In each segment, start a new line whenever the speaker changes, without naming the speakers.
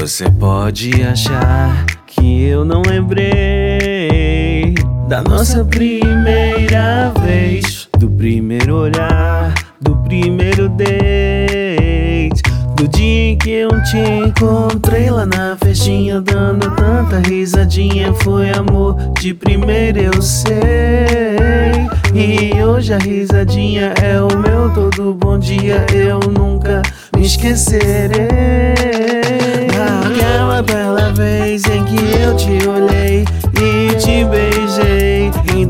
Você pode achar que eu não lembrei da nossa primeira vez, do primeiro olhar, do primeiro date, do dia em que eu te encontrei lá na festinha, dando tanta risadinha. Foi amor de primeira, eu sei. E hoje a risadinha é o meu todo bom dia, eu nunca me esquecerei. Aquela bela vez em que eu te olhei e te beijei, em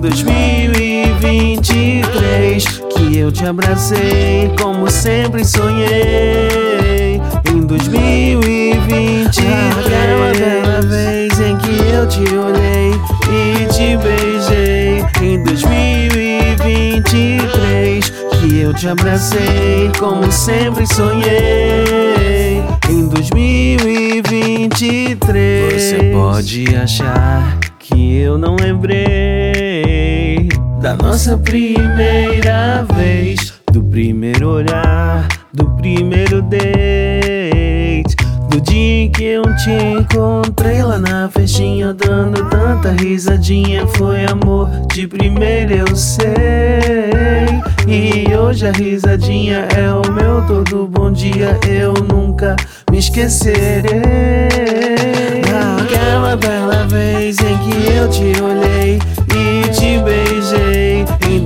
2023, que eu te abracei como sempre sonhei. Em 2023, aquela bela vez em que eu te olhei e te beijei, em 2023, que eu te abracei como sempre sonhei. Em 2023, você pode achar que eu não lembrei da nossa primeira vez, do primeiro olhar, do primeiro date, do dia em que eu te encontrei lá na festinha, dando tanta risadinha. Foi amor de primeira, eu sei. E hoje a risadinha é o meu todo bom dia, eu nunca me esquecerei. Aquela bela vez em que eu te olhei e te beijei, em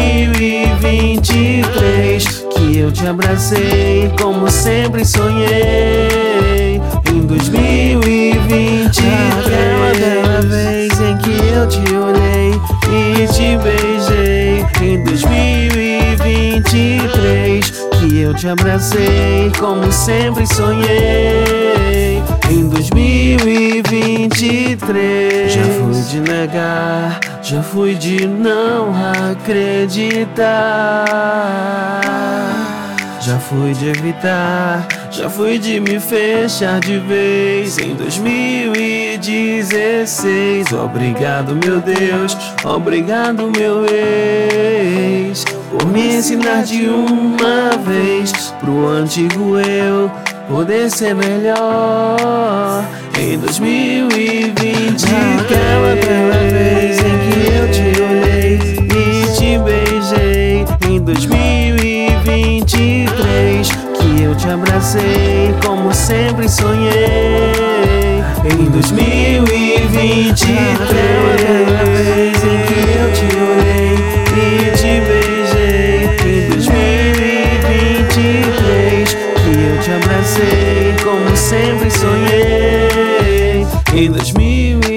2023, que eu te abracei como sempre sonhei. Em 2023, aquela bela vez em que eu te olhei e te beijei, em 2023, que eu te abracei como sempre sonhei. Em 2023, já fui de negar, já fui de não acreditar, já fui de evitar, já fui de me fechar de vez. Em 2016, obrigado meu Deus, obrigado meu ex, por me ensinar de uma vez pro antigo eu poder ser melhor. Em 2020, aquela bela vez em que eu te olhei e te beijei, em 2023, que eu te abracei como sempre sonhei. Em 2020, aquela bela vez em que eu te olhei e te beijei, em 2023, que eu te abracei como sempre sonhei. Em 2023.